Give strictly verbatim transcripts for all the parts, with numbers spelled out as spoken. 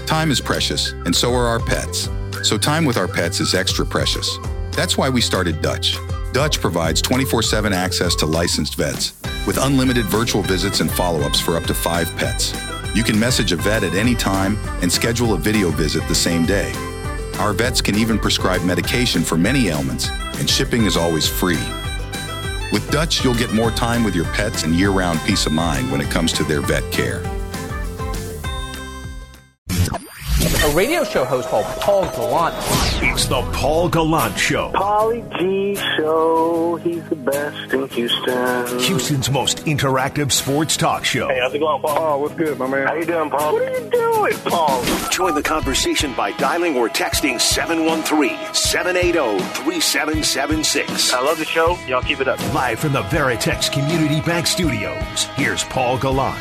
Time is precious, and so are our pets. So time with our pets is extra precious. That's why we started Dutch. Dutch provides twenty-four seven access to licensed vets with unlimited virtual visits and follow-ups for up to five pets. You can message a vet at any time and schedule a video visit the same day. Our vets can even prescribe medication for many ailments, and shipping is always free. With Dutch, you'll get more time with your pets and year-round peace of mind when it comes to their vet care. A radio show host called Paul Gallant. It's the Paul Gallant Show. Pauly G Show. He's the best in Houston. Houston's most interactive sports talk show. Hey, how's it going, Paul? Oh, what's good, my man? How you doing, Paul? What are you doing, Paul? Join the conversation by dialing or texting seven one three, seven eight zero, three seven seven six. I love the show. Y'all keep it up. Live from the Veritex Community Bank Studios, here's Paul Gallant.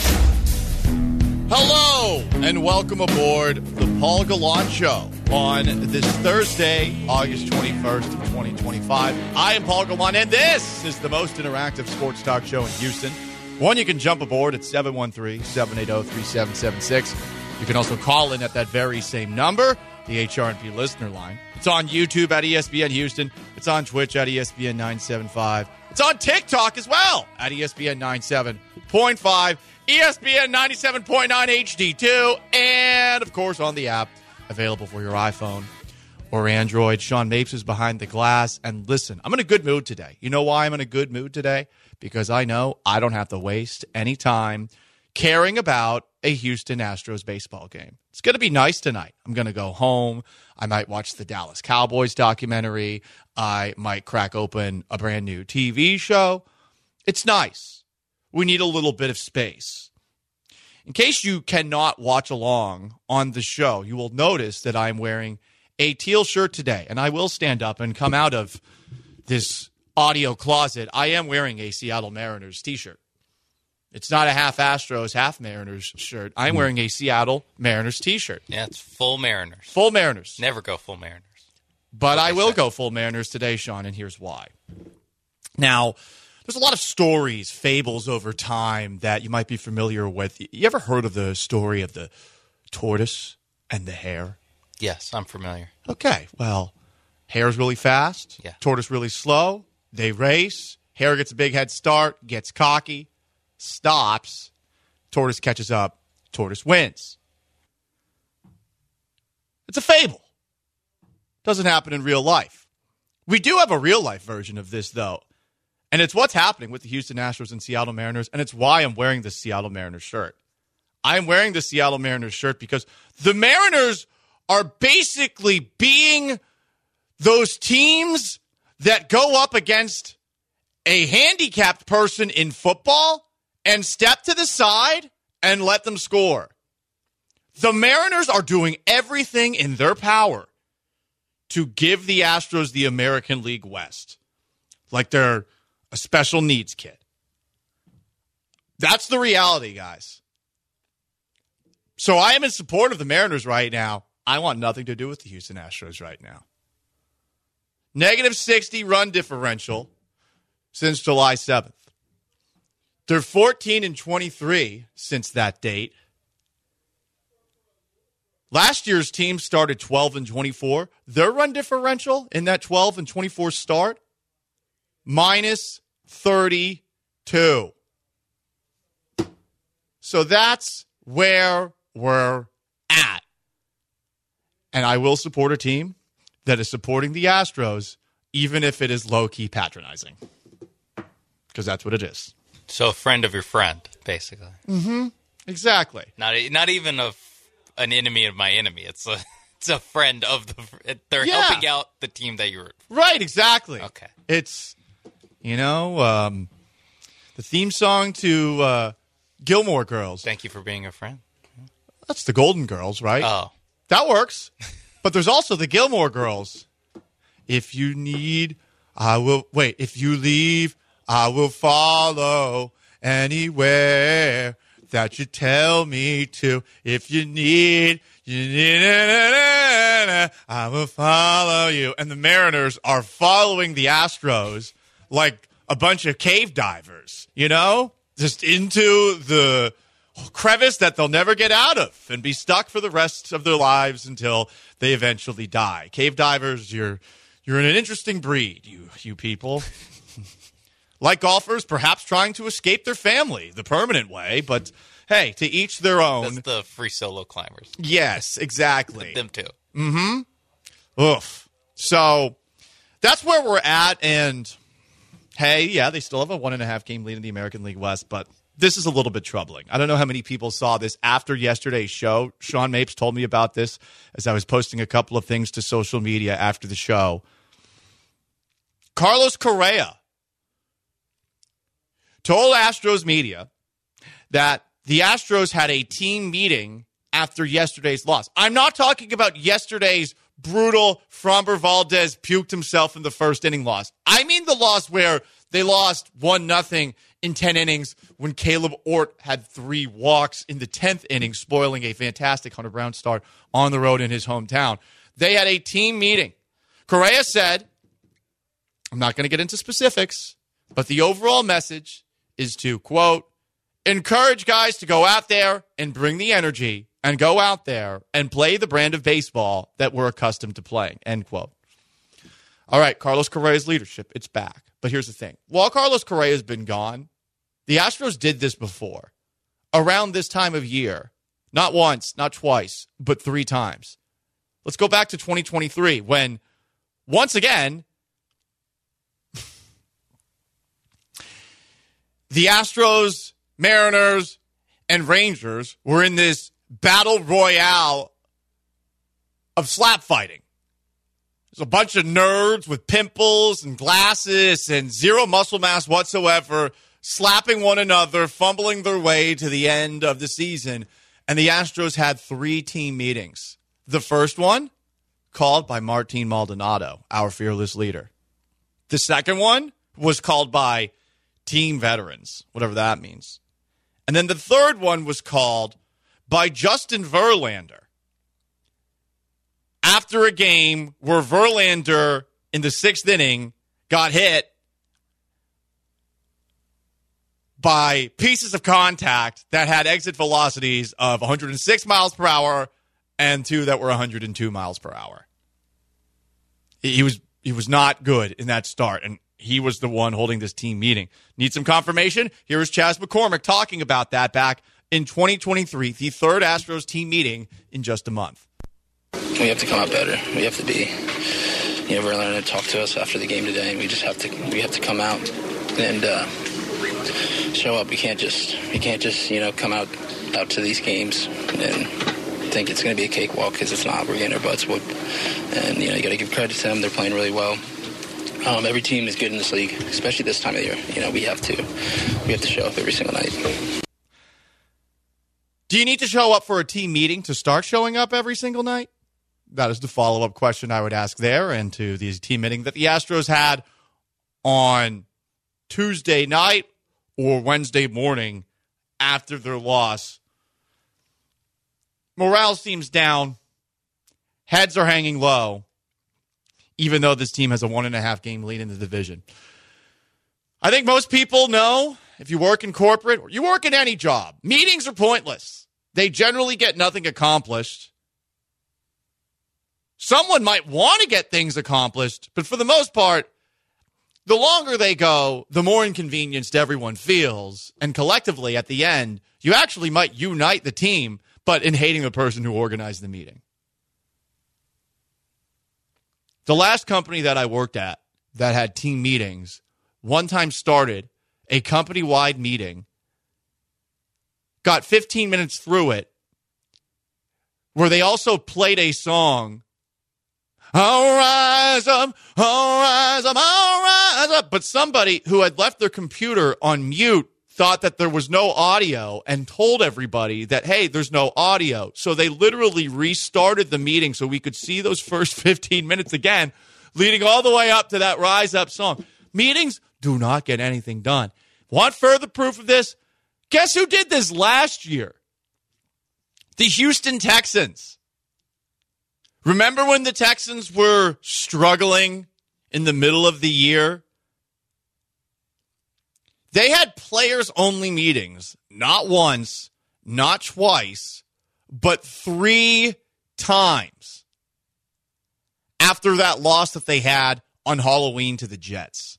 Hello, and welcome aboard the Paul Gallant Show on this Thursday, August twenty-first of twenty twenty-five. I am Paul Gallant, and this is the most interactive sports talk show in Houston. One, you can jump aboard at seven one three, seven eight zero, three seven seven six. You can also call in at that very same number, the H R and P listener line. It's on YouTube at E S P N Houston. It's on Twitch at E S P N nine seventy-five. It's on TikTok as well at E S P N ninety-seven point five. E S P N ninety-seven point nine H D two, and, of course, on the app, available for your iPhone or Android. Sean Mapes is behind the glass. And listen, I'm in a good mood today. You know why I'm in a good mood today? Because I know I don't have to waste any time caring about a Houston Astros baseball game. It's going to be nice tonight. I'm going to go home. I might watch the Dallas Cowboys documentary. I might crack open a brand new T V show. It's nice. We need a little bit of space. In case you cannot watch along on the show, you will notice that I'm wearing a teal shirt today, and I will stand up and come out of this audio closet. I am wearing a Seattle Mariners t-shirt. It's not a half Astros, half Mariners shirt. I'm wearing a Seattle Mariners t-shirt. Yeah, it's full Mariners. Full Mariners. Never go full Mariners. But I will go full Mariners today, Sean, and here's why. Now, there's a lot of stories, fables over time that you might be familiar with. You ever heard of the story of the tortoise and the hare? Yes, I'm familiar. Okay, well, hare's really fast. Yeah. Tortoise really slow. They race. Hare gets a big head start, gets cocky, stops. Tortoise catches up. Tortoise wins. It's a fable. Doesn't happen in real life. We do have a real life version of this, though. And it's what's happening with the Houston Astros and Seattle Mariners, and it's why I'm wearing the Seattle Mariners shirt. I'm wearing the Seattle Mariners shirt because the Mariners are basically being those teams that go up against a handicapped person in football and step to the side and let them score. The Mariners are doing everything in their power to give the Astros the American League West. Like they're a special needs kid. That's the reality, guys. So I am in support of the Mariners right now. I want nothing to do with the Houston Astros right now. Negative sixty run differential since July seventh. They're fourteen and twenty-three since that date. Last year's team started twelve and twenty-four. Their run differential in that twelve and twenty-four start, minus thirty-two. So that's where we're at. And I will support a team that is supporting the Astros, even if it is low-key patronizing. Because that's what it is. So a friend of your friend, basically. Mm-hmm. Exactly. Not not even a, an enemy of my enemy. It's a it's a friend of the. They're Yeah. helping out the team that you're. Right, exactly. Okay. It's, you know, um, the theme song to uh, Gilmore Girls. Thank you for being a friend. That's the Golden Girls, right? Oh. That works. But there's also the Gilmore Girls. If you need, I will. Wait, if you leave, I will follow anywhere that you tell me to. If you need, you need, na, na, na, na, I will follow you. And the Mariners are following the Astros like a bunch of cave divers, you know? Just into the crevice that they'll never get out of and be stuck for the rest of their lives until they eventually die. Cave divers, you're you're an interesting breed, you you people. Like golfers, perhaps trying to escape their family the permanent way, but hey, to each their own. That's the free solo climbers. Yes, exactly. Them too. Mm-hmm. Oof. So that's where we're at, and hey, yeah, they still have a one and a half game lead in the American League West, but this is a little bit troubling. I don't know how many people saw this after yesterday's show. Sean Mapes told me about this as I was posting a couple of things to social media after the show. Carlos Correa told Astros media that the Astros had a team meeting after yesterday's loss. I'm not talking about yesterday's brutal Framber Valdez puked himself in the first inning loss. I mean the loss where they lost one nothing in ten innings when Caleb Ort had three walks in the tenth inning, spoiling a fantastic Hunter Brown start on the road in his hometown. They had a team meeting. Correa said, I'm not going to get into specifics, but the overall message is to, quote, encourage guys to go out there and bring the energy and go out there and play the brand of baseball that we're accustomed to playing, end quote. All right, Carlos Correa's leadership, it's back. But here's the thing. While Carlos Correa has been gone, the Astros did this before. Around this time of year. Not once, not twice, but three times. Let's go back to twenty twenty-three when, once again, the Astros, Mariners, and Rangers were in this battle royale of slap fighting. There's a bunch of nerds with pimples and glasses and zero muscle mass whatsoever, slapping one another, fumbling their way to the end of the season. And the Astros had three team meetings. The first one, called by Martin Maldonado, our fearless leader. The second one was called by team veterans, whatever that means. And then the third one was called by Justin Verlander. After a game where Verlander in the sixth inning got hit by pieces of contact that had exit velocities of one hundred six miles per hour and two that were one hundred two miles per hour. He was he was not good in that start, and he was the one holding this team meeting. Need some confirmation? Here is Chas McCormick talking about that back in twenty twenty-three, the third Astros team meeting in just a month. We have to come out better. We have to be, you know, Verlander talked to us after the game today, and we just have to, we have to come out and uh, show up. We can't just, we can't just, you know, come out, out to these games and think it's going to be a cakewalk, because it's not. We're getting our butts whooped, and you know, you got to give credit to them. They're playing really well. Um, every team is good in this league, especially this time of year. You know, we have to, we have to show up every single night. Do you need to show up for a team meeting to start showing up every single night? That is the follow-up question I would ask there, and to the team meeting that the Astros had on Tuesday night or Wednesday morning after their loss. Morale seems down. Heads are hanging low, even though this team has a one-and-a-half game lead in the division. I think most people know, if you work in corporate or you work in any job, meetings are pointless. They generally get nothing accomplished. Someone might want to get things accomplished, but for the most part, the longer they go, the more inconvenienced everyone feels. And collectively, at the end, you actually might unite the team, but in hating the person who organized the meeting. The last company that I worked at that had team meetings one time started a company-wide meeting, got fifteen minutes through it, where they also played a song, I'll rise up, I'll rise up, I'll rise up. But somebody who had left their computer on mute thought that there was no audio and told everybody that, hey, there's no audio. So they literally restarted the meeting so we could see those first fifteen minutes again, leading all the way up to that Rise Up song. Meetings do not get anything done. Want further proof of this? Guess who did this last year? The Houston Texans. Remember when the Texans were struggling in the middle of the year? They had players-only meetings, not once, not twice, but three times after that loss that they had on Halloween to the Jets.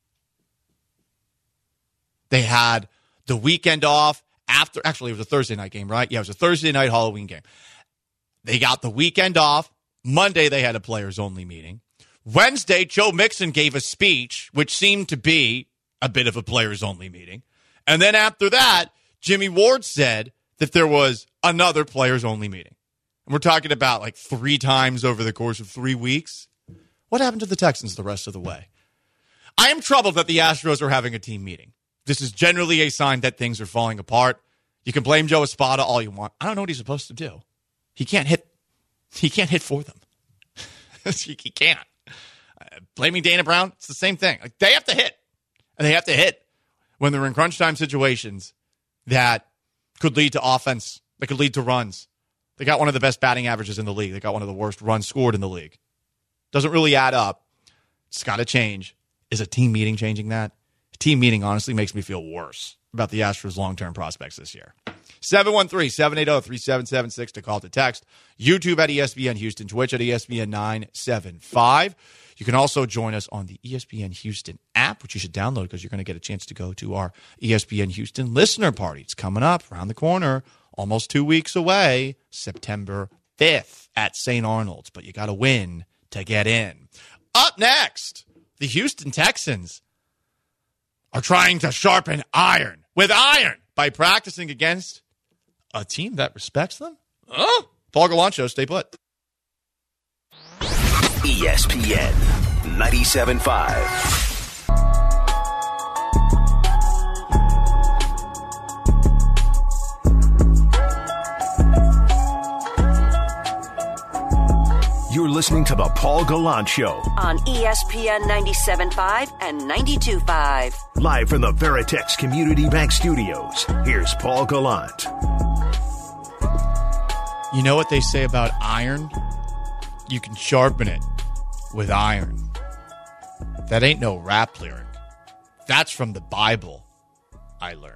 They had the weekend off after, actually it was a Thursday night game, right? Yeah, it was a Thursday night Halloween game. They got the weekend off. Monday they had a players-only meeting. Wednesday, Joe Mixon gave a speech, which seemed to be a bit of a players-only meeting. And then after that, Jimmy Ward said that there was another players-only meeting. And we're talking about like three times over the course of three weeks. What happened to the Texans the rest of the way? I am troubled that the Astros are having a team meeting. This is generally a sign that things are falling apart. You can blame Joe Espada all you want. I don't know what he's supposed to do. He can't hit. He can't hit for them. he, he can't. Uh, blaming Dana Brown, it's the same thing. Like, they have to hit. And they have to hit when they're in crunch time situations that could lead to offense, that could lead to runs. They got one of the best batting averages in the league. They got one of the worst runs scored in the league. Doesn't really add up. It's got to change. Is a team meeting changing that? A team meeting honestly makes me feel worse about the Astros' long-term prospects this year. seven one three, seven eight zero, three seven seven six to call to text. YouTube at E S P N Houston. Twitch at E S P N nine seven five. You can also join us on the E S P N Houston app, which you should download because you're going to get a chance to go to our E S P N Houston listener party. It's coming up around the corner, almost two weeks away, September fifth at Saint Arnold's. But you got to win to get in. Up next, the Houston Texans are trying to sharpen iron with iron by practicing against a team that respects them? Huh? Paul Gallant Show, stay put. E S P N ninety-seven point five. You're listening to the Paul Gallant Show on E S P N ninety-seven point five and ninety-two point five. Live from the Veritex Community Bank Studios, here's Paul Gallant. You know what they say about iron? You can sharpen it with iron. That ain't no rap lyric. That's from the Bible, I learned.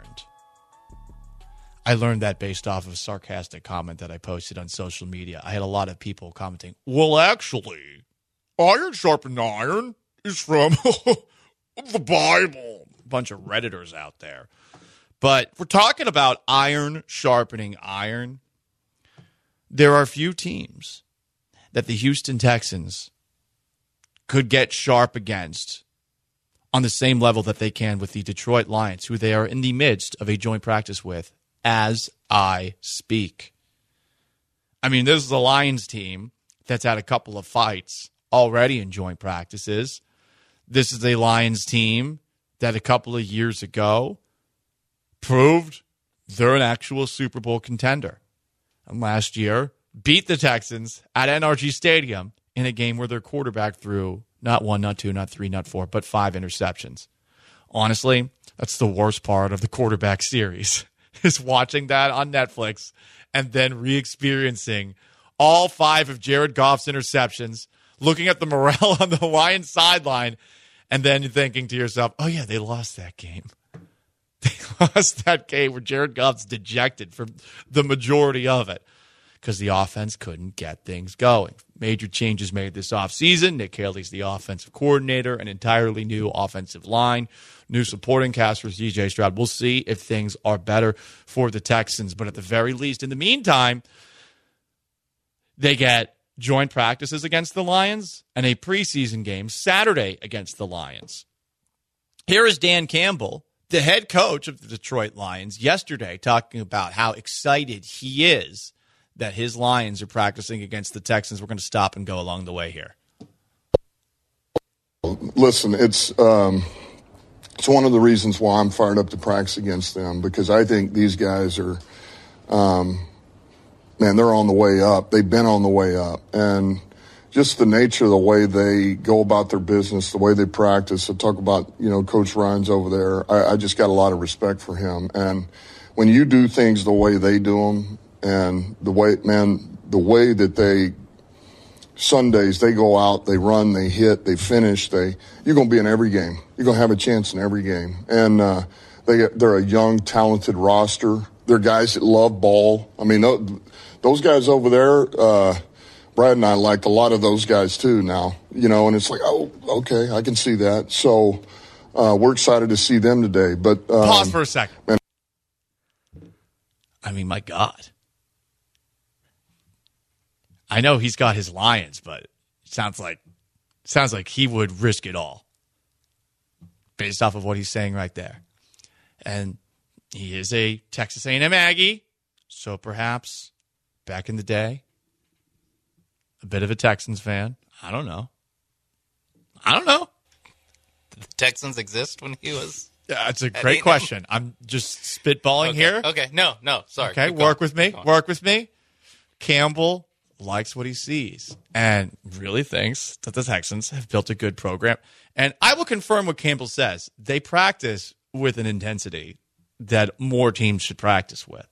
I learned that based off of a sarcastic comment that I posted on social media. I had a lot of people commenting, well, actually, iron sharpened iron is from the Bible. A bunch of Redditors out there. But we're talking about iron sharpening iron. There are few teams that the Houston Texans could get sharp against on the same level that they can with the Detroit Lions, who they are in the midst of a joint practice with as I speak. I mean, this is a Lions team that's had a couple of fights already in joint practices. This is a Lions team that a couple of years ago proved they're an actual Super Bowl contender. And last year, beat the Texans at N R G Stadium in a game where their quarterback threw not one, not two, not three, not four, but five interceptions. Honestly, that's the worst part of the quarterback series, is watching that on Netflix and then re-experiencing all five of Jared Goff's interceptions, looking at the morale on the Lions sideline, and then thinking to yourself, oh, yeah, they lost that game. They lost that game where Jared Goff's dejected for the majority of it because the offense couldn't get things going. Major changes made this offseason. Nick Haley's the offensive coordinator, an entirely new offensive line, new supporting cast for C J Stroud. We'll see if things are better for the Texans. But at the very least, in the meantime, they get joint practices against the Lions and a preseason game Saturday against the Lions. Here is Dan Campbell, the head coach of the Detroit Lions, yesterday talking about how excited he is that his Lions are practicing against the Texans. We're going to stop and go along the way here. Listen, it's um, it's one of the reasons why I'm fired up to practice against them, because I think these guys are, um, man, they're on the way up. They've been on the way up. And just the nature of the way they go about their business, the way they practice. I talk about, you know, Coach Ryan's over there. I, I just got a lot of respect for him. And when you do things the way they do them, and the way, man, the way that they, Sundays, they go out, they run, they hit, they finish, they, you're going to be in every game. You're going to have a chance in every game. And uh, they, they're a young, talented roster. they're guys that love ball. I mean, those guys over there, uh, Brad and I liked a lot of those guys too now, you know, and it's like, oh, okay, I can see that. So uh, we're excited to see them today. But um, Pause for a second. Man. I mean, my God. I know he's got his Lions, but it sounds like sounds like he would risk it all based off of what he's saying right there. And he is a Texas A and M Aggie, so perhaps back in the day, a bit of a Texans fan. I don't know. I don't know. Did the Texans exist when he was? Yeah, that's a great question. I'm just spitballing okay. here. Okay, no, no, sorry. Okay, Keep work going. with me. Work with me. Campbell likes what he sees and really thinks that the Texans have built a good program. And I will confirm what Campbell says. They practice with an intensity that more teams should practice with.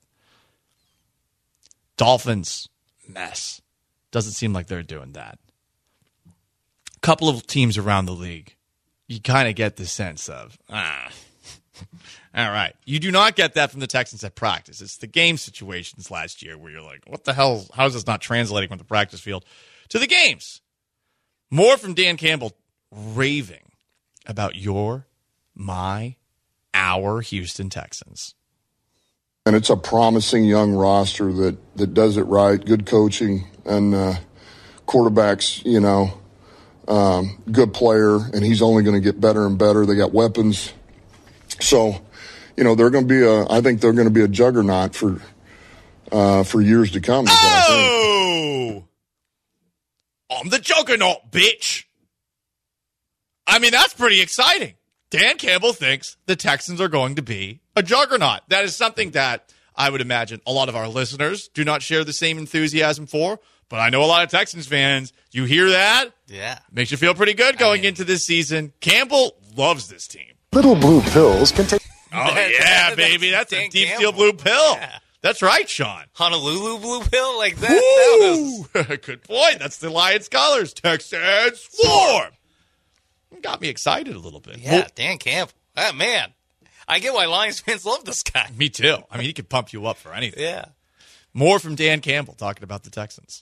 Dolphins, mess. Doesn't seem like they're doing that. A couple of teams around the league, you kind of get the sense of, ah, all right. You do not get that from the Texans at practice. It's the game situations last year where you're like, what the hell? How is this not translating from the practice field to the games? More from Dan Campbell raving about your, my, our Houston Texans. And it's a promising young roster that, that does it right, good coaching, and uh, quarterbacks, you know, um, good player, and he's only going to get better and better. They got weapons. So, you know, they're going to be a, I think they're going to be a juggernaut for uh, for years to come. Is what I think. Oh! I'm the juggernaut, bitch. I mean, that's pretty exciting. Dan Campbell thinks the Texans are going to be a juggernaut. That is something that I would imagine a lot of our listeners do not share the same enthusiasm for, but I know a lot of Texans fans. You hear that? Yeah. Makes you feel pretty good going I mean, into this season. Campbell loves this team. Little blue pills can take... Oh, yeah, baby. That's a deep steel blue pill. Yeah. That's right, Sean. Honolulu blue pill? Like that? that was... Good point. That's the Lions colors. Texans Swarm. Got me excited a little bit. Yeah, well, Dan Campbell. Oh, man. I get why Lions fans love this guy. Me too. I mean, he could pump you up for anything. Yeah. More from Dan Campbell talking about the Texans.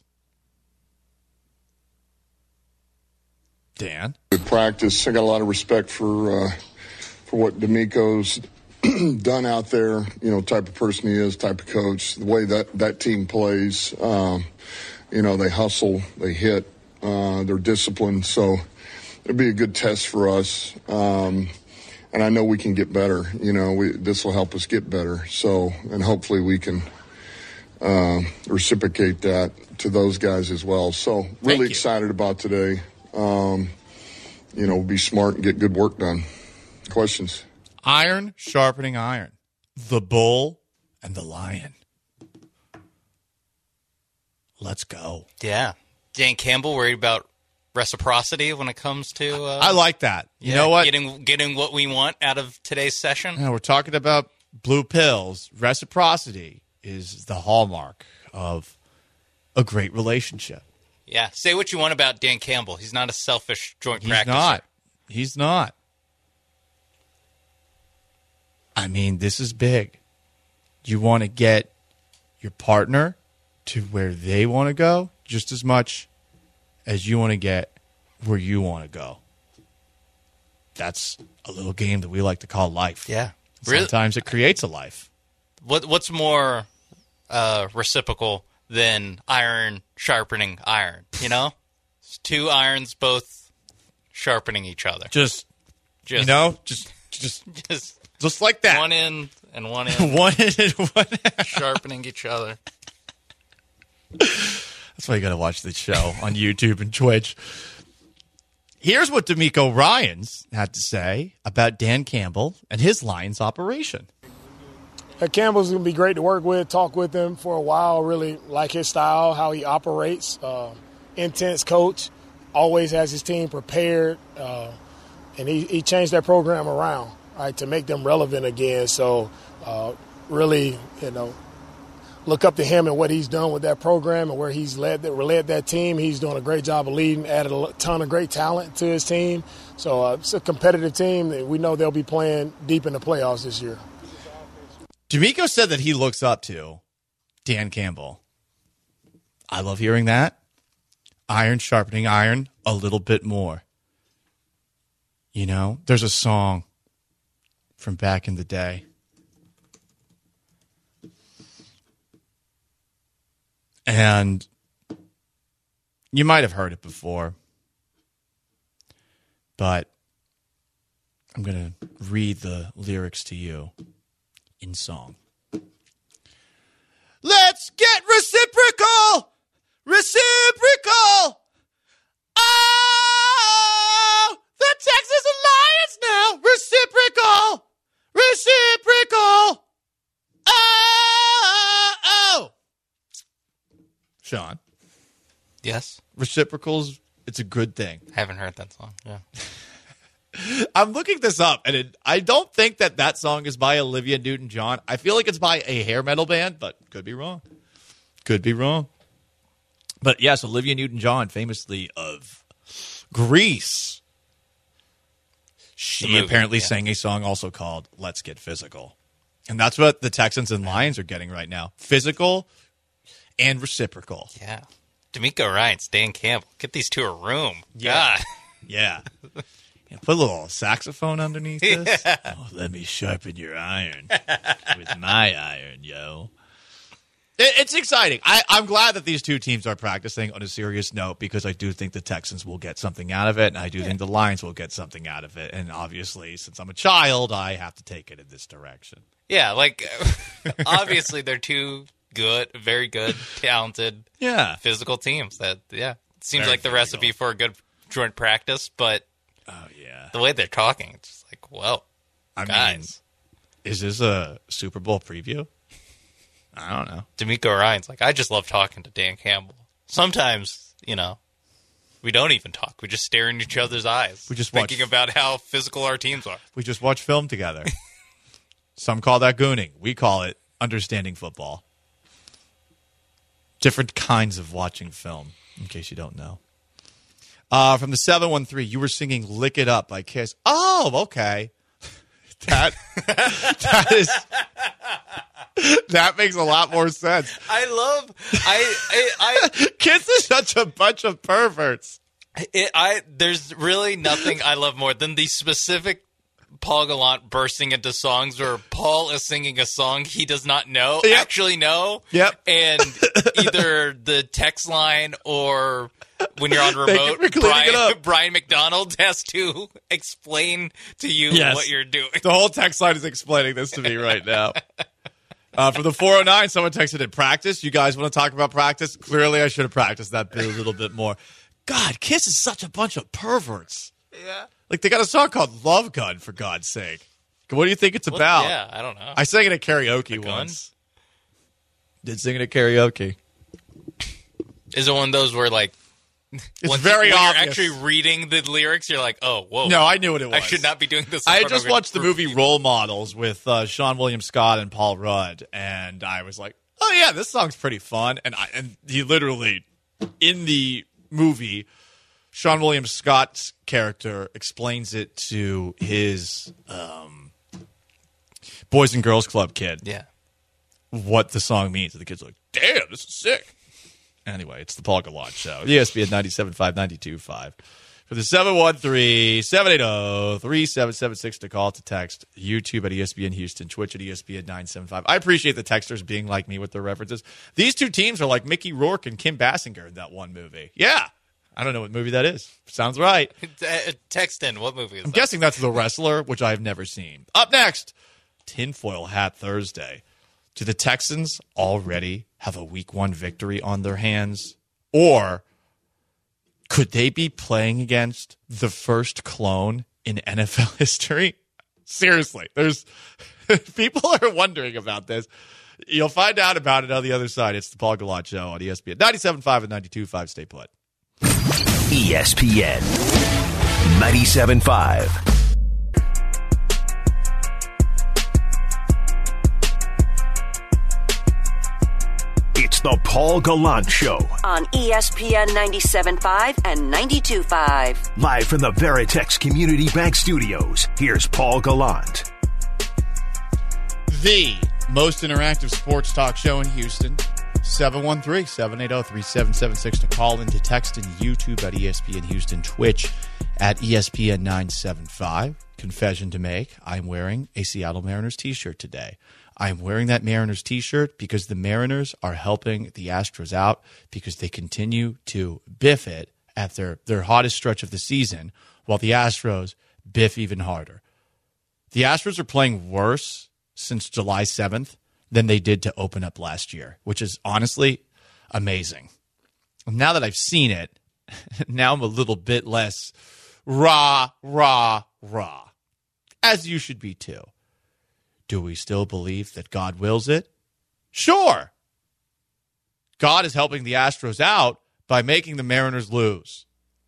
Dan? Good practice. I got a lot of respect for uh, for what D'Amico's done out there, you know, type of person he is, type of coach, the way that, that team plays. Um, you know, they hustle, they hit, uh, they're disciplined. So it'll be a good test for us. Um, and I know we can get better. You know, we, this will help us get better. So, and hopefully we can uh, reciprocate that to those guys as well. So really excited about today. Um, you know, be smart and get good work done. Questions? Iron sharpening iron. The bull and the lion. Let's go. Yeah. Dan Campbell worried about reciprocity when it comes to uh, I like that. You yeah, know what? Getting getting what we want out of today's session. Yeah, we're talking about blue pills. Reciprocity is the hallmark of a great relationship. Yeah. Say what you want about Dan Campbell. He's not a selfish joint He's practicer. not. He's not. I mean, this is big. You want to get your partner to where they want to go just as much as you want to get where you want to go. That's a little game that we like to call life. Yeah. Sometimes it creates a life. What What's more uh, reciprocal than iron sharpening iron? You know? It's two irons both sharpening each other. Just, just you know, just, just, just, just like that. One in and one in. one in and one out. Sharpening each other. That's why you got to watch the show on YouTube and Twitch. Here's what D'Amico Ryans had to say about Dan Campbell and his Lions operation. Uh, Campbell's going to be great to work with, talk with him for a while, really like his style, how he operates. Uh, intense coach, always has his team prepared, uh, and he, he changed that program around, right, to make them relevant again. So uh, really, you know, look up to him and what he's done with that program and where he's led that, led that team. He's doing a great job of leading, added a ton of great talent to his team. So uh, it's a competitive team that we know they'll be playing deep in the playoffs this year. D'Amico said that he looks up to Dan Campbell. I love hearing that. Iron sharpening iron a little bit more. You know, there's a song from back in the day. And you might have heard it before. But I'm going to read the lyrics to you in song. Let's get reciprocal! Reciprocal! Oh! The Texas Alliance now! Reciprocal! Reciprocal! Oh! Oh! Sean. Yes? Reciprocals, it's a good thing. I haven't heard that song. Yeah. I'm looking this up, and it, I don't think that that song is by Olivia Newton-John. I feel like it's by a hair metal band, but could be wrong. Could be wrong. But yes, Olivia Newton-John, famously of Grease. She movie, apparently yeah. sang a song also called Let's Get Physical. And that's what the Texans and Lions are getting right now. Physical and reciprocal. Yeah. D'Amico Ryans, Dan Campbell. Get these two a room. Yeah. God. Yeah. Put a little saxophone underneath this. Yeah. Oh, let me sharpen your iron with my iron, yo. It, it's exciting. I, I'm glad that these two teams are practicing on a serious note because I do think the Texans will get something out of it, and I do yeah. think the Lions will get something out of it. And obviously, since I'm a child, I have to take it in this direction. Yeah, like, obviously they're two good, very good, talented, yeah. physical teams. That yeah, seems very like the physical. Recipe for a good joint practice, but oh yeah, the way they're talking, it's just like, whoa, I guys. mean, is this a Super Bowl preview? I don't know. D'Amico Ryans, like, I just love talking to Dan Campbell. Sometimes, you know, we don't even talk. We just stare in each other's eyes. We just thinking watch, about how physical our teams are. We just watch film together. Some call that gooning. We call it understanding football. Different kinds of watching film, in case you don't know. Uh, from the seven one three, you were singing Lick It Up by Kiss. Oh, okay. That that is that makes a lot more sense. I love I I, I Kiss is such a bunch of perverts. It, I there's really nothing I love more than the specific Paul Gallant bursting into songs where Paul is singing a song he does not know, yep. actually know. Yep. And either the text line or when you're on remote, Brian, Brian McDonald has to explain to you yes. what you're doing. The whole text line is explaining this to me right now. Uh, for the four oh nine, someone texted in practice. You guys want to talk about practice? Clearly, I should have practiced that bit a little bit more. God, Kiss is such a bunch of perverts. Yeah. Like, they got a song called Love Gun, for God's sake. What do you think it's well, about? Yeah, I don't know. I sang it at karaoke once. Did sing it at karaoke. Is it one of those where, like, it's Once very you, when obvious. You're actually reading the lyrics, you're like, oh, whoa. No, I knew what it was. I should not be doing this. I had just watched the movie Role Models with uh, Sean William Scott and Paul Rudd, and I was like, oh, yeah, this song's pretty fun. And, I, and he literally, in the movie, Sean William Scott's character explains it to his um, Boys and Girls Club kid. Yeah. What the song means. And the kid's like, damn, this is sick. Anyway, it's the Paul Gallant Show. E S P N ninety-seven point five, ninety-two point five. For the seven one three, seven eight zero, three seven seven six to call, to text, YouTube at E S P N Houston, Twitch at E S P N nine seven five. I appreciate the texters being like me with their references. These two teams are like Mickey Rourke and Kim Basinger in that one movie. Yeah. I don't know what movie that is. Sounds right. Text in. What movie is I'm that? guessing that's The Wrestler, which I've never seen. Up next, Tinfoil Hat Thursday. Do the Texans already have a week one victory on their hands? Or could they be playing against the first clone in N F L history? Seriously, there's people are wondering about this. You'll find out about it on the other side. It's the Paul Gallant Show on E S P N ninety-seven point five and ninety-two point five. Stay put. E S P N ninety-seven point five. It's the Paul Gallant Show on E S P N ninety-seven point five and ninety-two point five. Live from the Veritex Community Bank Studios, here's Paul Gallant. The most interactive sports talk show in Houston. seven one three, seven eight zero, three seven seven six to call in, to text, and YouTube at E S P N Houston, Twitch at E S P N nine seven five. Confession to make, I'm wearing a Seattle Mariners t-shirt today. I'm wearing that Mariners t-shirt because the Mariners are helping the Astros out because they continue to biff it at their, their hottest stretch of the season, while the Astros biff even harder. The Astros are playing worse since July seventh than they did to open up last year, which is honestly amazing. Now that I've seen it, now I'm a little bit less rah, rah, rah, as you should be too. Do we still believe that God wills it? Sure. God is helping the Astros out by making the Mariners lose.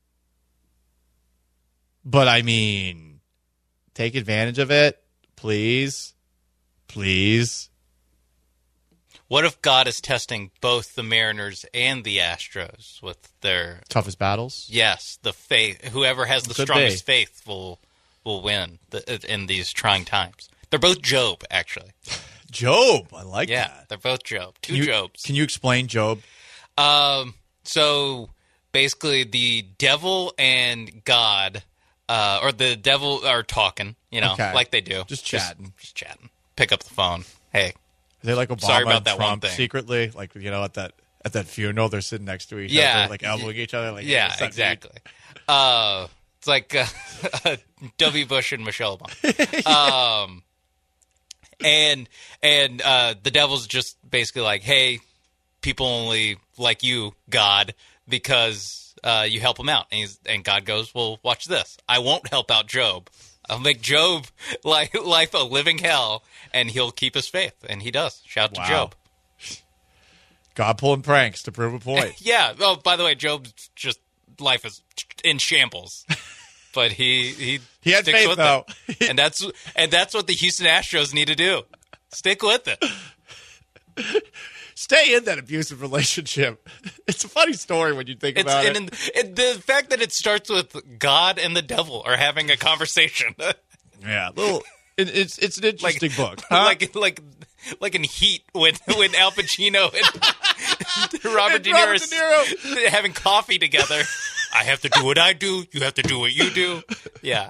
But I mean, take advantage of it, please. Please. What if God is testing both the Mariners and the Astros with their toughest battles? Yes, the faith. Whoever has the Could strongest be. faith will will win the, in these trying times. They're both Job, actually. Job, I like yeah, that. Yeah, they're both Job. Two can you, Jobs. Can you explain Job? Um. So basically, the devil and God, uh, or the devil are talking. You know, Okay. like they do, Just chatting. Just, just chatting. Pick up the phone. Hey. Are they like Obama Sorry about and that Trump one thing. secretly? Like, you know, at that at that funeral, they're sitting next to each Yeah. other, like elbowing each other. Like, Yeah, what's that exactly. Uh, it's like uh, W. Bush and Michelle Obama. Um, and and uh, the devil's just basically like, hey, people only like you, God, because uh, you help them out. And, he's, and God goes, well, watch this. I won't help out Job. I'll make Job like life a living hell, and he'll keep his faith, and he does. Shout Wow. to Job. God pulling pranks to prove a point. Yeah. Oh, by the way, Job's just life is in shambles, but he he He had sticks faith, with though. it, and that's and that's what the Houston Astros need to do. Stick with it. Stay in that abusive relationship. It's a funny story when you think It's about and, it. and the fact that it starts with God and the devil are having a conversation. Yeah, little. It, it's it's an interesting like, book. Huh? Like like like in Heat when when Al Pacino and Robert, And De, Robert Niro De Niro. having coffee together. I have to do what I do. You have to do what you do. Yeah.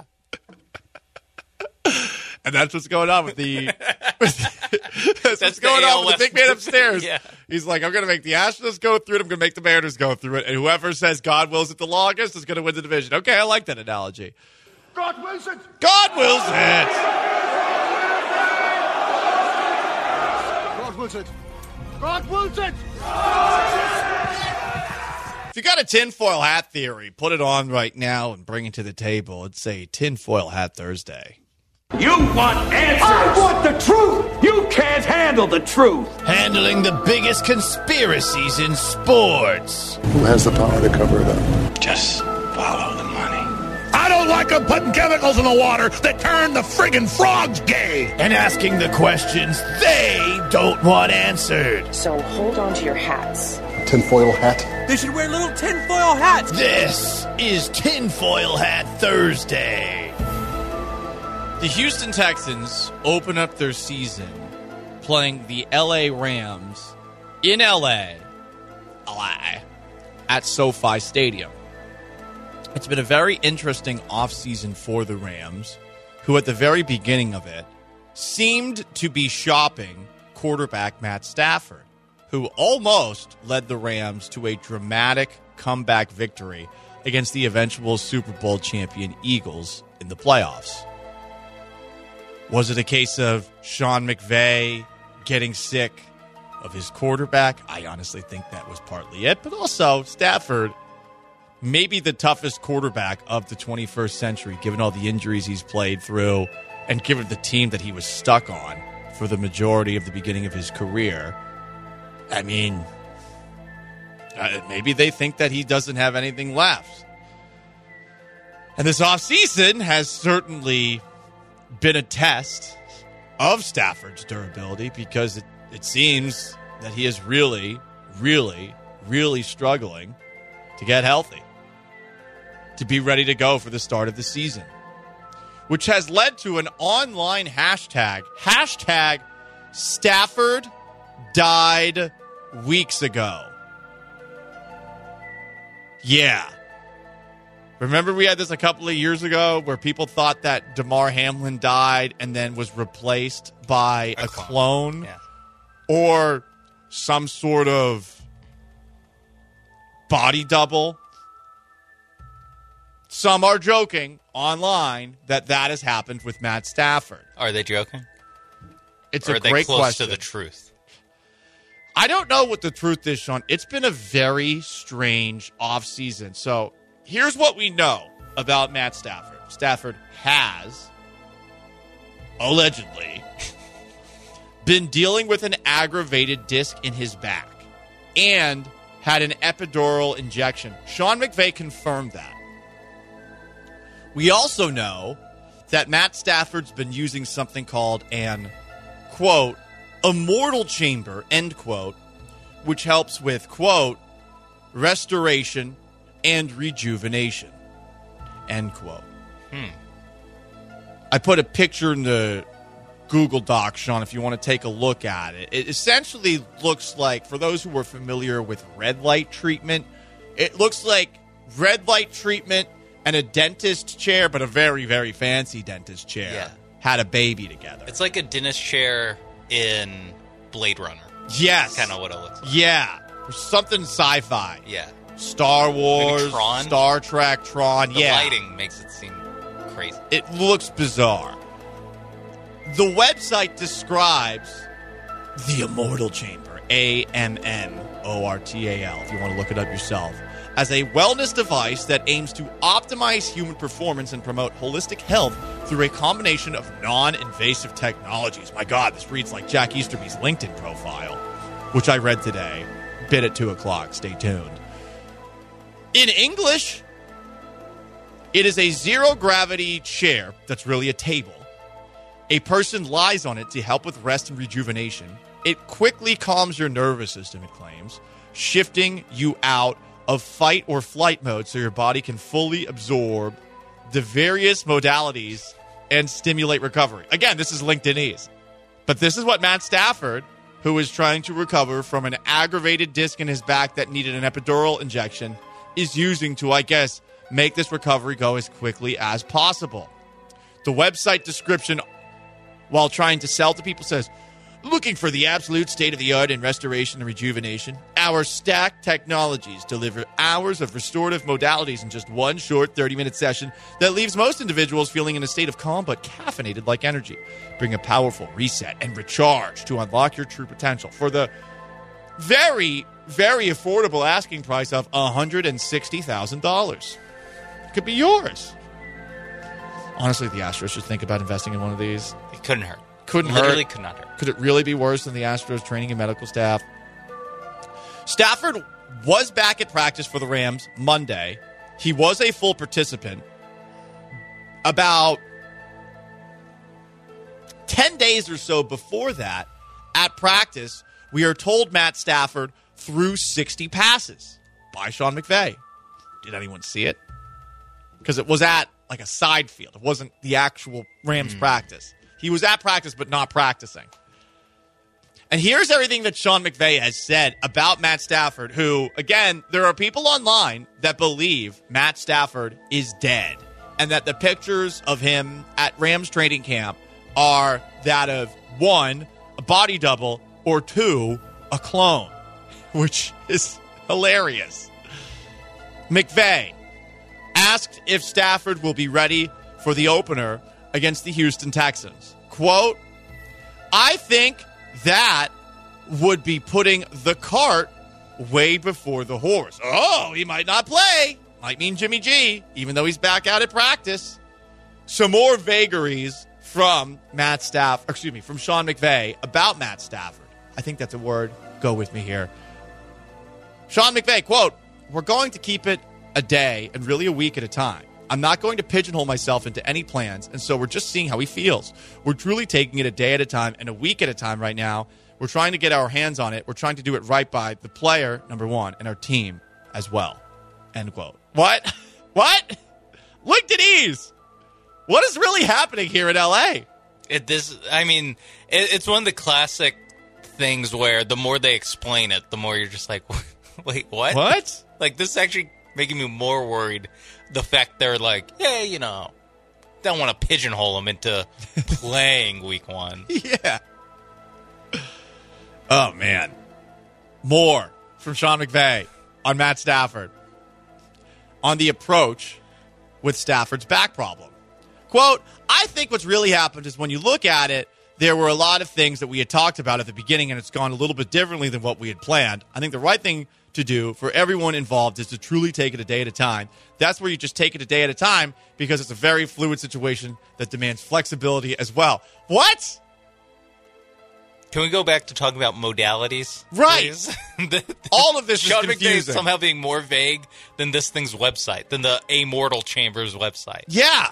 And that's what's going on with the. With, that's, That's what's the going A L on with the West. big man upstairs. Yeah. He's like, I'm going to make the Astros go through it. I'm going to make the Mariners go through it. And whoever says God wills it the longest is going to win the division. Okay, I like that analogy. God wills it. God wills it. God wills it. God wills it. If you got a tinfoil hat theory, put it on right now and bring it to the table. It's a tinfoil hat Thursday. You want answers! I want the truth! You can't handle the truth! Handling the biggest conspiracies in sports. Who has the power to cover it up? Just follow the money. I don't like them putting chemicals in the water that turn the friggin' frogs gay! And asking the questions they don't want answered. So hold on to your hats. Tinfoil hat? They should wear little tinfoil hats. This is Tinfoil Hat Thursday. The Houston Texans open up their season playing the L A Rams in L A, L A at SoFi Stadium. It's been a very interesting offseason for the Rams, who at the very beginning of it seemed to be shopping quarterback Matt Stafford, who almost led the Rams to a dramatic comeback victory against the eventual Super Bowl champion Eagles in the playoffs. Was it a case of Sean McVay getting sick of his quarterback? I honestly think that was partly it. But also, Stafford, maybe the toughest quarterback of the twenty-first century, given all the injuries he's played through and given the team that he was stuck on for the majority of the beginning of his career. I mean, uh, maybe they think that he doesn't have anything left. And this offseason has certainly been a test of Stafford's durability because it, it seems that he is really, really, really struggling to get healthy, to be ready to go for the start of the season, which has led to an online hashtag, hashtag Stafford died weeks ago. Yeah. Remember we had this a couple of years ago where people thought that Damar Hamlin died and then was replaced by a, a clone, clone yeah. or some sort of body double. Some are joking online that that has happened with Matt Stafford. Are they joking? It's or a are they great close question. to the truth? I don't know what the truth is, Sean. It's been a very strange offseason. So here's what we know about Matt Stafford. Stafford has, allegedly, been dealing with an aggravated disc in his back and had an epidural injection. Sean McVay confirmed that. We also know that Matt Stafford's been using something called an, quote, immortal chamber, end quote, which helps with, quote, restoration and rejuvenation, end quote. Hmm. I put a picture in the Google Doc, Sean, if you want to take a look at it. It essentially looks like, for those who are familiar with red light treatment, it looks like red light treatment and a dentist chair, but a very, very fancy dentist chair, yeah. had a baby together. It's like a dentist chair in Blade Runner. Yes. Kind of what it looks like. Yeah. Something sci-fi. Yeah. Star Wars, Maybe Tron? Star Trek, Tron. The yeah. lighting makes it seem crazy. It looks bizarre. The website describes the Immortal Chamber, A M N O R T A L, if you want to look it up yourself, as a wellness device that aims to optimize human performance and promote holistic health through a combination of non-invasive technologies. My God, this reads like Jack Easterby's LinkedIn profile, which I read today. Bit at two o'clock. Stay tuned. In English, it is a zero-gravity chair that's really a table. A person lies on it to help with rest and rejuvenation. It quickly calms your nervous system, it claims, shifting you out of fight or flight mode so your body can fully absorb the various modalities and stimulate recovery. Again, this is LinkedInese. But this is what Matt Stafford, who is trying to recover from an aggravated disc in his back that needed an epidural injection, is using to, I guess, make this recovery go as quickly as possible. The website description, while trying to sell to people, says, looking for the absolute state-of-the-art in restoration and rejuvenation? Our stacked technologies deliver hours of restorative modalities in just one short thirty-minute session that leaves most individuals feeling in a state of calm but caffeinated like energy. Bring a powerful reset and recharge to unlock your true potential for the very, very affordable asking price of one hundred sixty thousand dollars. It could be yours. Honestly, the Astros should think about investing in one of these. It couldn't hurt. Couldn't Literally hurt. could not hurt. Could it really be worse than the Astros training and medical staff? Stafford was back at practice for the Rams Monday. He was a full participant. About ten days or so before that, at practice, we are told Matt Stafford threw sixty passes by Sean McVay. Did anyone see it? Because it was at like a side field. It wasn't the actual Rams mm. practice. He was at practice, but not practicing. And here's everything that Sean McVay has said about Matt Stafford, who, again, there are people online that believe Matt Stafford is dead and that the pictures of him at Rams training camp are that of, one, a body double, or two, a clone, which is hilarious. McVay asked if Stafford will be ready for the opener against the Houston Texans. Quote, I think that would be putting the cart way before the horse. Oh, he might not play. Might mean Jimmy G, even though he's back out at practice. Some more vagaries from Matt Stafford, excuse me, from Sean McVay about Matt Stafford. I think that's a word. Go with me here. Sean McVay, quote, we're going to keep it a day and really a week at a time. I'm not going to pigeonhole myself into any plans, and so we're just seeing how he feels. We're truly taking it a day at a time and a week at a time right now. We're trying to get our hands on it. We're trying to do it right by the player, number one, and our team as well. End quote. What? What? LinkedInese. What is really happening here in L A? It, this, I mean, it, it's one of the classic things where the more they explain it, the more you're just like, wait, what? What? Like, this is actually making me more worried. The fact they're like, yeah, you know, don't want to pigeonhole him into playing week one. Yeah. Oh, man. More from Sean McVay on Matt Stafford on the approach with Stafford's back problem. Quote, I think what's really happened is when you look at it, there were a lot of things that we had talked about at the beginning, and it's gone a little bit differently than what we had planned. I think the right thing to do for everyone involved is to truly take it a day at a time. That's where you just take it a day at a time because it's a very fluid situation that demands flexibility as well. What? Can we go back to talking about modalities? Right. All of this is Sean confusing. McVay somehow being more vague than this thing's website, than the Amortal Chambers website. Yeah.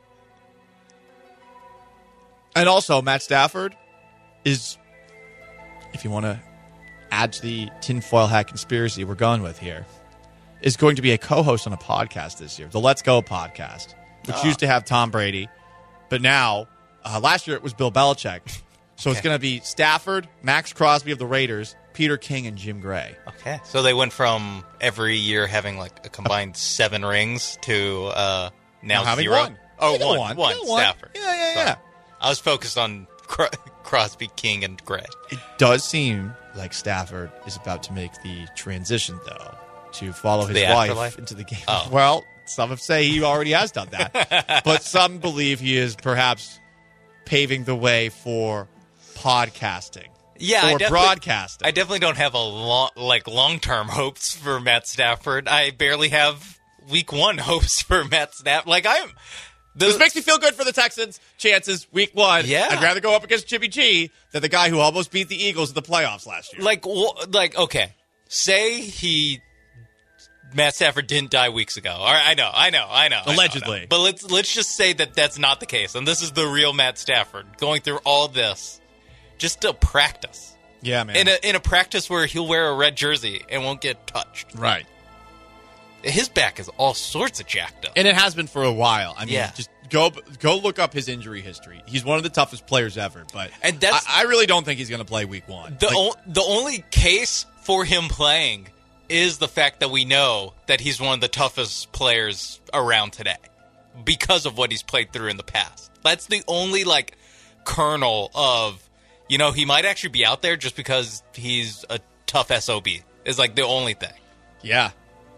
And also, Matt Stafford is, if you want to add to the tinfoil hat conspiracy we're going with here, is going to be a co-host on a podcast this year, the Let's Go podcast, which Oh. used to have Tom Brady, but now, uh, last year it was Bill Belichick. So it's Okay. going to be Stafford, Max Crosby of the Raiders, Peter King, and Jim Gray. Okay. So they went from every year having like a combined seven rings to uh, now Now having zero. one. Oh, You got one. one. One. You got one. Stafford. Yeah, yeah, Sorry. yeah. I was focused on Cro- Crosby, King, and Gray. It does seem like Stafford is about to make the transition, though, to follow his The wife afterlife? into the game. Oh. Well, some have say he already has done that, but some believe he is perhaps paving the way for podcasting. Yeah, I or definitely- broadcasting. I definitely don't have a long, like long-term hopes for Matt Stafford. I barely have week one hopes for Matt Stafford. Like I'm. The, This makes me feel good for the Texans' chances week one. Yeah. I'd rather go up against Jimmy G than the guy who almost beat the Eagles in the playoffs last year. Like, wh- like, okay, say he Matt Stafford didn't die weeks ago. All right, I know, I know, I know. I know, Allegedly. I know. But let's let's just say that that's not the case, and this is the real Matt Stafford going through all this just to practice. Yeah, man. In a in a practice where he'll wear a red jersey and won't get touched. Right. His back is all sorts of jacked up. And it has been for a while. I mean, Yeah. just go go look up his injury history. He's one of the toughest players ever, but And that's- I, I really don't think he's going to play week one. The Like, o- the only case for him playing is the fact that we know that he's one of the toughest players around today because of what he's played through in the past. That's the only like kernel of, you know, he might actually be out there just because he's a tough S O B. Is like the only thing. yeah.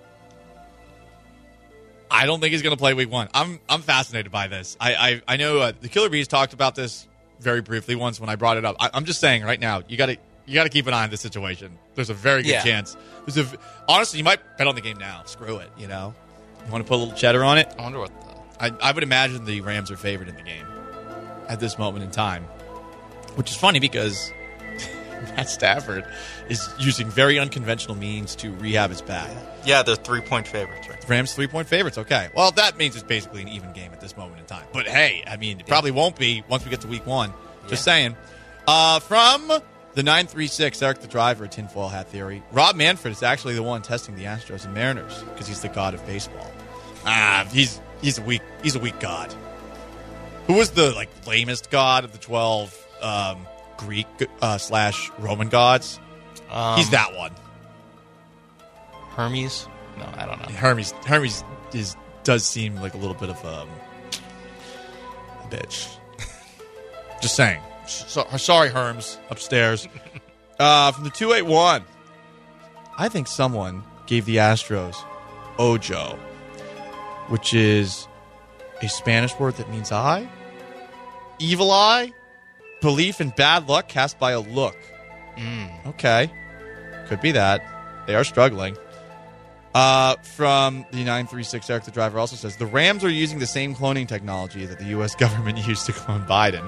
I don't think he's going to play week one. I'm I'm fascinated by this. I I, I know uh, the Killer Bees talked about this very briefly once when I brought it up. I, I'm just saying right now, you got to you got to keep an eye on this situation. There's a very good Yeah. chance. There's a honestly, you might bet on the game now. Screw it. You know, you want to put a little cheddar on it. I wonder what the I, I would imagine the Rams are favored in the game at this moment in time, which is funny because Matt Stafford is using very unconventional means to rehab his back. Yeah, they're three point favorites, right? Rams three-point favorites, okay. Well, that means it's basically an even game at this moment in time. But hey, I mean, it probably won't be once we get to week one. Just saying. Uh, from the nine three six, Eric the Driver, Tinfoil Hat Theory, Rob Manfred is actually the one testing the Astros and Mariners because he's the god of baseball. Ah, he's he's a weak he's a weak god. Who was the like lamest god of the twelve um, Greek uh, slash Roman gods? Um, he's that one. Hermes? No, I don't know. Hermes Hermes is does seem like a little bit of um, a bitch. Just saying. So, sorry, Hermes upstairs. Uh, from the two eight one, I think someone gave the Astros Ojo, which is a Spanish word that means eye, evil eye, belief in bad luck cast by a look. Mm. Okay, could be that. They are struggling. Uh, from the nine three six, Eric the Driver also says, the Rams are using the same cloning technology that the U S government used to clone Biden.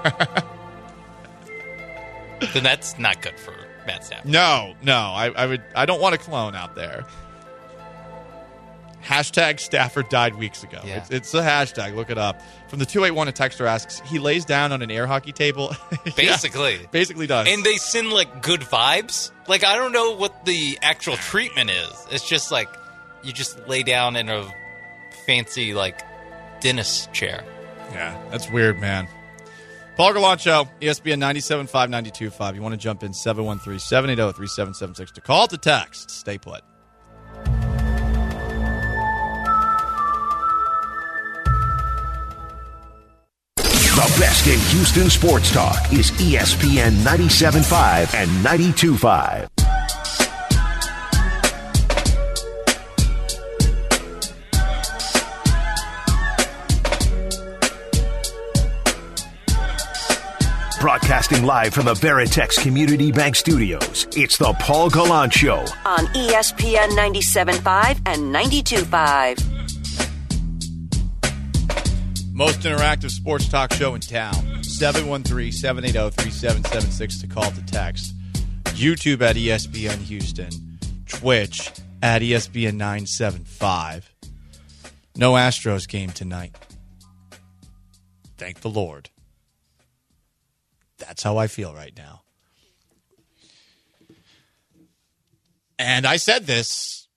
Then that's not good for Matt Stafford. No, no, I, I would. I don't want a clone out there. Hashtag Stafford died weeks ago. Yeah. It's, it's a hashtag. Look it up. From the two eight one, a texter asks, he lays down on an air hockey table. Yeah, Basically. basically does. And they send like good vibes. Like I don't know what the actual treatment is. It's just like you just lay down in a fancy like dentist chair. Yeah, that's weird, man. Paul Gallant Show, E S P N ninety-seven point five, ninety-two point five. You want to jump in, seven one three, seven eight zero, three seven seven six to call, to text. Stay put. The best in Houston sports talk is E S P N ninety-seven point five and ninety-two point five. Broadcasting live from the Veritex Community Bank Studios, it's the Paul Gallant Show on E S P N ninety-seven point five and ninety-two point five. Most interactive sports talk show in town. seven one three, seven eight zero, three seven seven six to call, to text. YouTube at E S P N Houston. Twitch at E S P N nine seventy-five. No Astros game tonight. Thank the Lord. That's how I feel right now. And I said this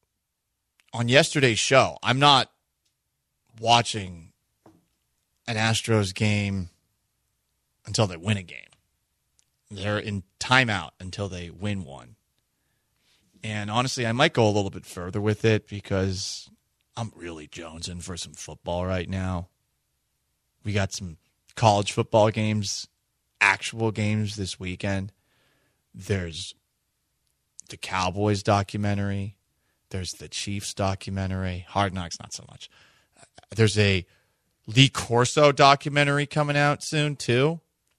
on yesterday's show. I'm not watching an Astros game until they win a game. They're in timeout until they win one. And honestly, I might go a little bit further with it because I'm really jonesing for some football right now. We got some college football games, actual games this weekend. There's the Cowboys documentary. There's the Chiefs documentary. Hard Knocks, not so much. There's a Lee Corso documentary coming out soon, too,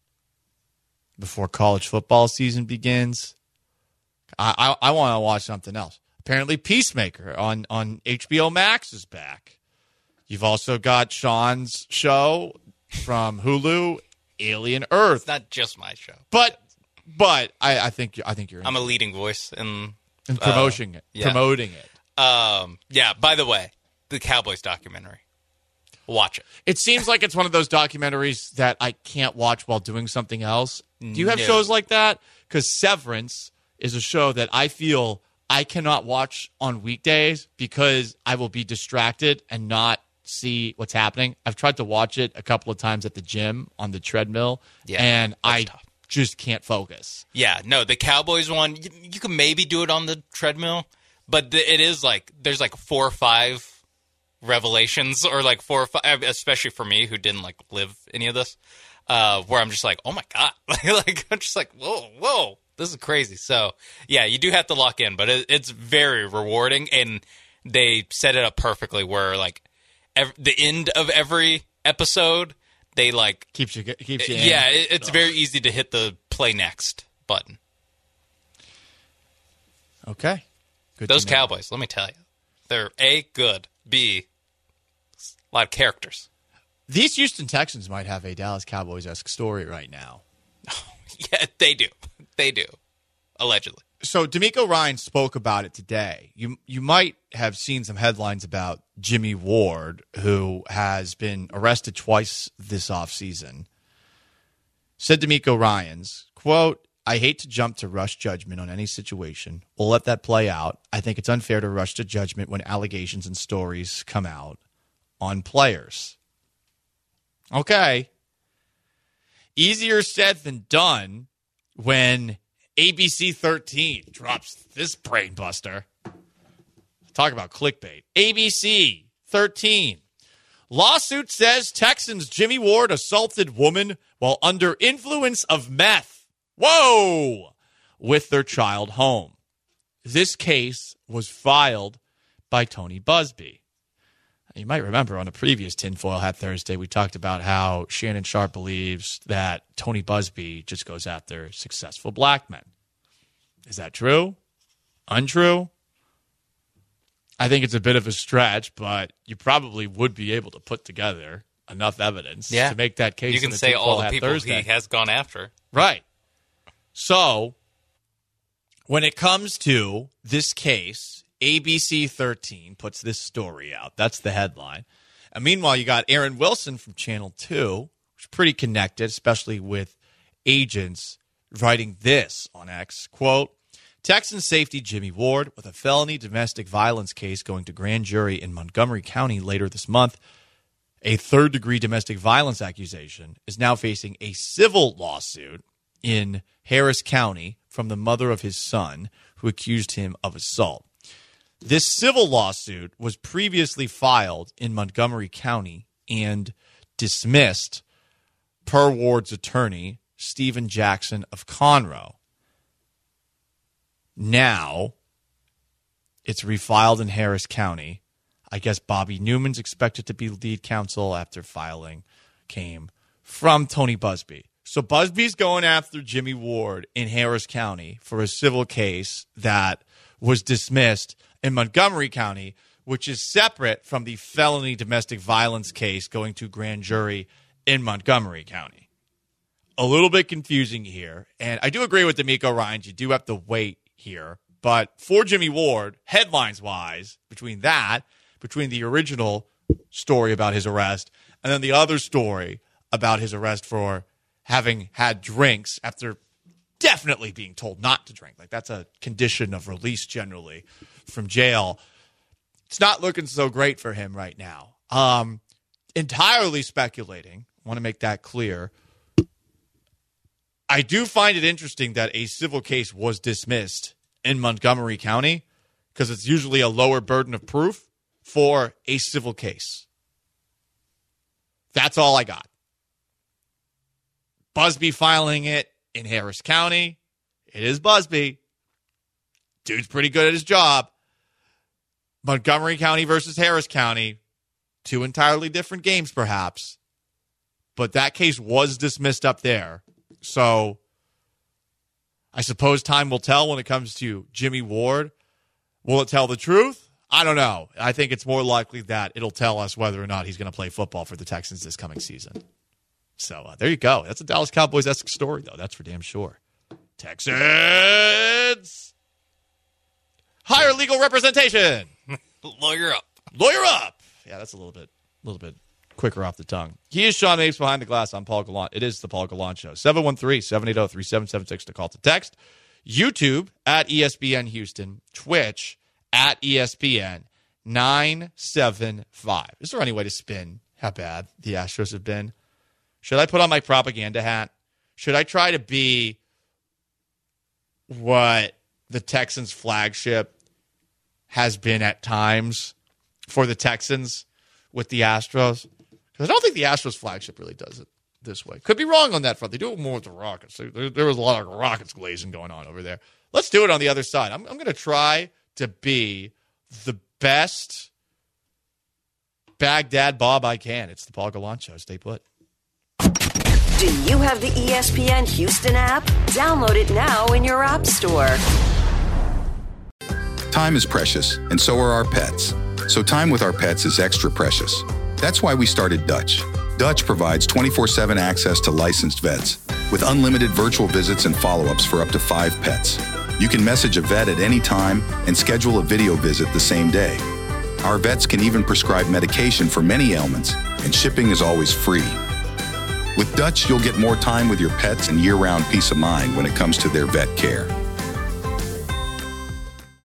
before college football season begins. I I, I want to watch something else. Apparently, Peacemaker on, on H B O Max is back. You've also got Sean's show from Hulu, Alien Earth. It's not just my show. But but I, I think I think you're I'm a leading voice in, in promoting uh, it. Yeah. Promoting it. Um yeah, by the way, the Cowboys documentary. Watch it. It seems like it's one of those documentaries that I can't watch while doing something else. Do you have No. shows like that? Because Severance is a show that I feel I cannot watch on weekdays because I will be distracted and not see what's happening. I've tried to watch it a couple of times at the gym on the treadmill, Yeah, and I tough. just can't focus. Yeah, no, the Cowboys one, you, you can maybe do it on the treadmill, but the, it is like, there's like four or five revelations, or like four or five, especially for me who didn't like live any of this, uh, where I'm just like, oh my God. Like, I'm just like, whoa, whoa, this is crazy. So, yeah, you do have to lock in, but it, it's very rewarding, and they set it up perfectly where, like, ev- the end of every episode, they, like... Keeps you keeps you Yeah, in. it, it's very easy to hit the play next button. Okay. Good Those to know. Cowboys, let me tell you, they're A, good, B, a lot of characters. These Houston Texans might have a Dallas Cowboys-esque story right now. Yeah, they do. They do. Allegedly. So D'Amico Ryan spoke about it today. You you might have seen some headlines about Jimmy Ward, who has been arrested twice this offseason. Said D'Amico Ryans, quote, I hate to jump to rush judgment on any situation. We'll let that play out. I think it's unfair to rush to judgment when allegations and stories come out on players. Okay. Easier said than done when A B C thirteen drops this brain buster. Talk about clickbait. A B C thirteen. Lawsuit says Texans Jimmy Ward assaulted woman while under influence of meth. Whoa! With their child home. This case was filed by Tony Busby. You might remember on a previous Tinfoil Hat Thursday, we talked about how Shannon Sharp believes that Tony Busby just goes after successful black men. Is that true? Untrue? I think it's a bit of a stretch, but you probably would be able to put together enough evidence Yeah. to make that case. You can in a say all Tinfoil the Hat people Thursday. he has gone after. Right. So, when it comes to this case, A B C thirteen puts this story out. That's the headline. And meanwhile, you got Aaron Wilson from Channel two, who's pretty connected, especially with agents, writing this on X. Quote, Texan safety Jimmy Ward, with a felony domestic violence case going to grand jury in Montgomery County later this month, a third-degree domestic violence accusation, is now facing a civil lawsuit in Harris County from the mother of his son, who accused him of assault. This civil lawsuit was previously filed in Montgomery County and dismissed per Ward's attorney, Stephen Jackson of Conroe. Now, it's refiled in Harris County. I guess Bobby Newman's expected to be lead counsel after filing came from Tony Busby. So Busby's going after Jimmy Ward in Harris County for a civil case that was dismissed in Montgomery County, which is separate from the felony domestic violence case going to grand jury in Montgomery County. A little bit confusing here. And I do agree with D'Amico Ryans. You do have to wait here. But for Jimmy Ward, headlines-wise, between that, between the original story about his arrest and then the other story about his arrest for having had drinks after definitely being told not to drink. Like, that's a condition of release generally from jail. It's not looking so great for him right now. Um, entirely speculating. I want to make that clear. I do find it interesting that a civil case was dismissed in Montgomery County because it's usually a lower burden of proof for a civil case. That's all I got. Busby filing it in Harris County. It is Busby. Dude's pretty good at his job. Montgomery County versus Harris County. Two entirely different games, perhaps. But that case was dismissed up there. So I suppose time will tell when it comes to Jimmy Ward. Will it tell the truth? I don't know. I think it's more likely that it'll tell us whether or not he's going to play football for the Texans this coming season. So uh, there you go. That's a Dallas Cowboys-esque story, though. That's for damn sure. Texans! Hire legal representation. Lawyer up. Lawyer up. Yeah, that's a little bit, a little bit quicker off the tongue. He is Sean Mapes behind the glass. I'm Paul Gallant. It is the Paul Gallant Show. seven one three, seven eight zero, three seven seven six to call to text. YouTube at E S P N Houston. Twitch at E S P N nine seven five. Is there any way to spin how bad the Astros have been? Should I put on my propaganda hat? Should I try to be what the Texans' flagship has been at times for the Texans with the Astros? Because I don't think the Astros' flagship really does it this way. Could be wrong on that front. They do it more with the Rockets. There, there was a lot of Rockets glazing going on over there. Let's do it on the other side. I'm, I'm going to try to be the best Baghdad Bob I can. It's the Paul Gallant Show. Stay put. Do you have the E S P N Houston app? Download it now in your app store. Time is precious, and so are our pets. So time with our pets is extra precious. That's why we started Dutch. Dutch provides twenty-four seven access to licensed vets with unlimited virtual visits and follow-ups for up to five pets. You can message a vet at any time and schedule a video visit the same day. Our vets can even prescribe medication for many ailments, and shipping is always free. With Dutch, you'll get more time with your pets and year-round peace of mind when it comes to their vet care.